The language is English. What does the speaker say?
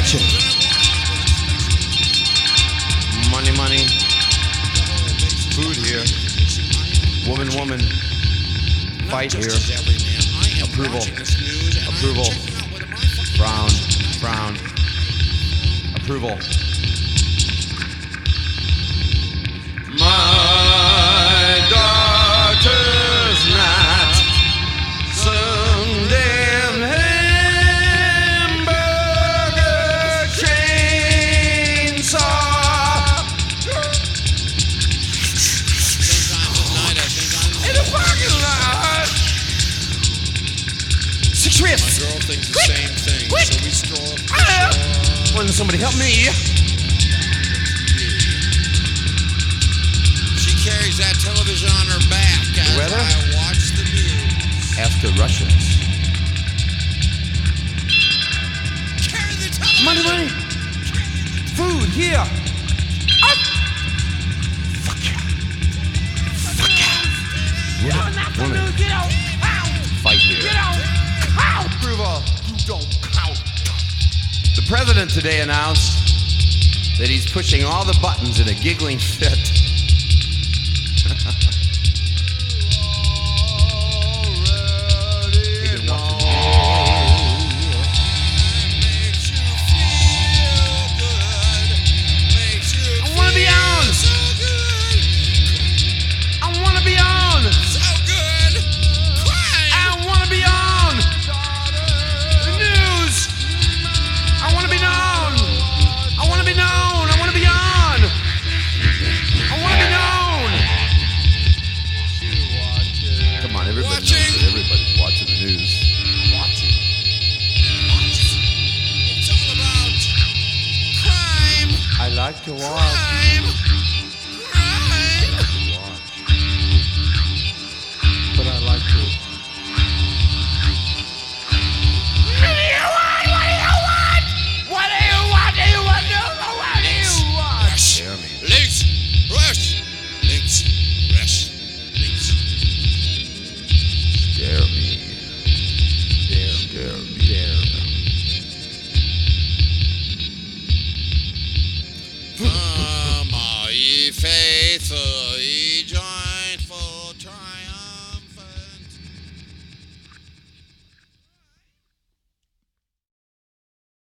watching. Money, money. Food here. Woman, woman. Fight here. Approval. Approval. Frown. Frown. Approval. My daughter's not some damn hamburger chainsaw. In the parking lot. 6 ribs. My girl thinks the same thing, quick. so we stroll up. Wouldn't somebody help me? She carries that television on her back as Weather? I watch the news. Ask the Russians. Carry the television. Money, money. Food here. Up. Fuck yeah. Fuck yeah. Woman, woman. Get out! Ow! Fight here. Get out! Ow! Approval. You don't count. The president today announced that he's pushing all the buttons in a giggling fit. He's been watching. Makes you feel good. Makes you I wanna be feel on. so good. I wanna be on. So good. Crime. I wanna be on. The news. I wanna be known. I wanna be known. I wanna be on. I wanna be known. Come on, everybody knows Watching. that everybody's watching the news. It's all about crime. I like to watch. Crime. Crime. But I like to. Rush. Links. Rush. Links. Rush. Links. Dare me. Dare me. Dare me. Come, all ye faithful.